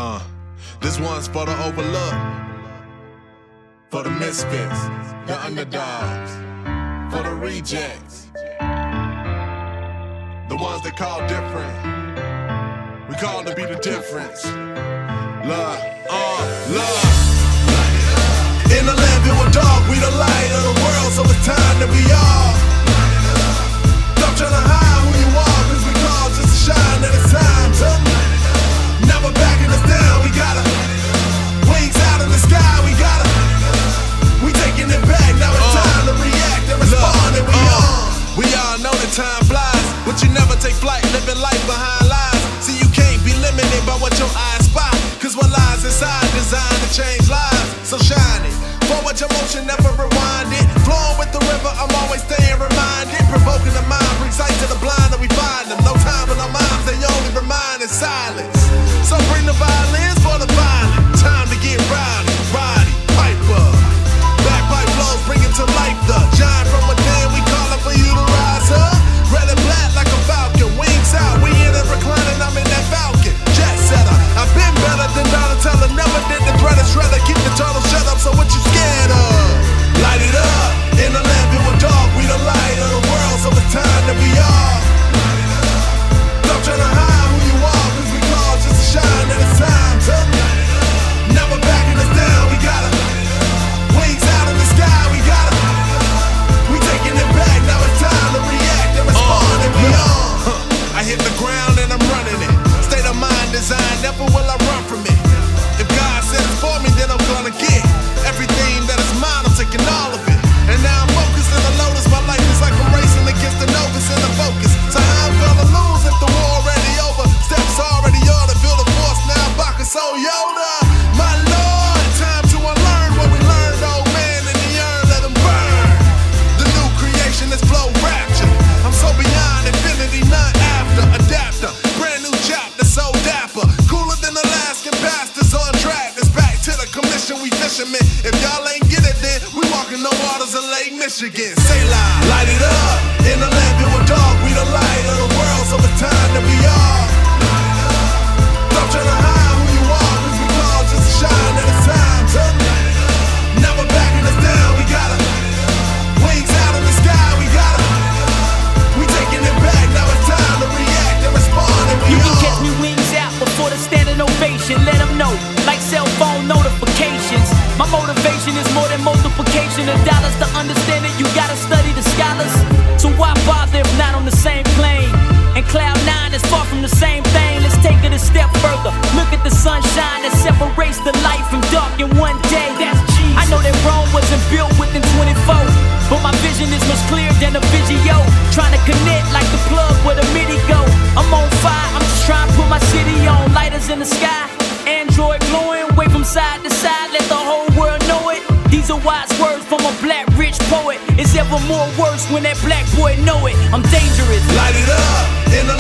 This one's for the overlooked, for the misfits, the underdogs, for the rejects, the ones that call different. We call to be the difference. Love, love. In the land filled with dark, we the light of the world, so it's time that we all stop trying to hide who you are, cause we call just to shine, and it's time to never backing us down. We gotta wings out in the sky, we taking it back. Now it's time to react and respond, and we all know that time flies, but you never take flight, living life behind lies. See, you can't be limited by what your eyes spot, cause what lies inside designed to change lives. So shine it, forward your motion, never rewind it. Flowing with the river, I'm always staying reminded. Provoking the mind, bring sight to the blind, and we find them. No time in our minds, they only remind in silence. So bring the violins for the violent. Time to get rowdy, Roddy Piper. Backpipe flows, bring it to life. The giant from within, we calling for you to rise up. Red and black like a falcon, wings out. We in it reclining, I'm in that falcon. Jet setter, I've been better than Donatello. Never did the threat of shredder. Keep the turtle shut up, so what you scared of? Light it up, in the land filled with dark. We the light of the world, so it's time that we all stop trying to hide who you are, cause we call just to shine, and it's time to never backing us down. We gotta wings out in the sky, we taking it back. Now it's time to react and respond, and we all I hit the ground and I'm running it. State of mind design, never will I run from it. If God said it's for me, then I'm gonna get everything that is mine, I'm taking all of it. And now I'm focused in the lotus, my life is like I'm racing against the novice in the focus. So how I'm gonna lose if the war already over? Steps already ordered, feel the force now, Baka so Yoda. My Lord, time to unlearn what we learned, old man in the urn, let them burn. The new creation is flow rapture. I'm so beyond infinity, none after. Adapter, brand new chapter, so dapper. Cooler than Alaskan pastors on track. It's back to the commission, we fishermen. If y'all ain't get it, then we walking the waters of Lake Michigan. Say loud, light it up. In the land filled with dark, we the light of the world, so it's time that we all stop trying to hide who you are, cause we call just to shine, and it's time to never backing us down. We gotta wings out in the sky, we taking it back. Now it's time to react and respond, and we You can catch me wings out before the standing ovation. Let them know, like cell phone notifications. My motivation is more than multiplication of dollars. To understand it, you gotta study the scholars. So why bother if not on the same plane? And Cloud 9 is far from the same thing. Let's take it a step further. Look at the sunshine that separates the light from dark in one day. That's Jesus. I know that Rome wasn't built within 24, but my vision is much clearer than a video. Trying to connect like the plug where the MIDI go. I'm on fire, I'm just trying to put my city on. Lighters in the sky, Android glowing, wave from side to side, let the whole world know it. These are wise words from a black rich poet. It's ever more worse when that black boy know it. I'm dangerous. Light it up, in the